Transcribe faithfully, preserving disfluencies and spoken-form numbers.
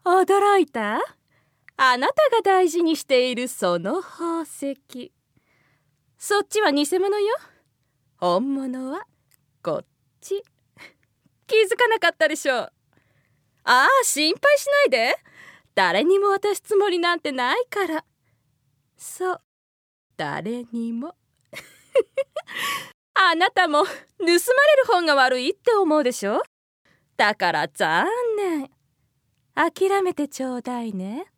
驚いた？あなたが大事にしているその宝石。そっちは偽物よ。本物はこっち。気づかなかったでしょう。ああ、心配しないで。誰にも渡すつもりなんてないから。そう、誰にも。あなたも盗まれる方が悪いって思うでしょ。だから残念。諦めてちょうだいね。